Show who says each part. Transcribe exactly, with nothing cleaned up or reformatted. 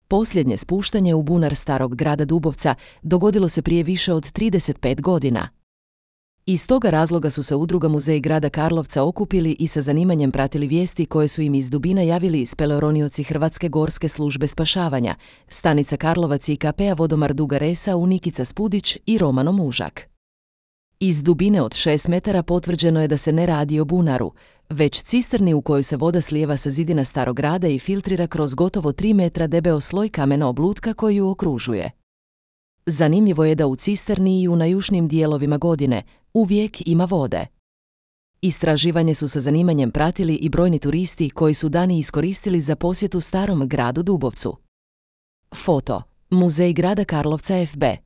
Speaker 1: Posljednje spuštanje u bunar starog grada Dubovca dogodilo se prije više od trideset pet godina. Iz toga razloga su se udruga Muzej grada Karlovca okupili i sa zanimanjem pratili vijesti koje su im iz dubina javili speleoronioci Hrvatske gorske službe spašavanja, stanica Karlovac i K P-a Vodomar Duga Resa u Nikica Spudić i Romano Mužak. Iz dubine od šest metara potvrđeno je da se ne radi o bunaru, već cisterni u kojoj se voda slijeva sa zidina starog grada i filtrira kroz gotovo tri metra debeo sloj kamena oblutka koji ju okružuje. Zanimljivo je da u cisterni i u najužnijim dijelovima godine uvijek ima vode. Istraživanje su sa zanimanjem pratili i brojni turisti koji su dani iskoristili za posjetu starom gradu Dubovcu. Foto. Muzej grada Karlovca F B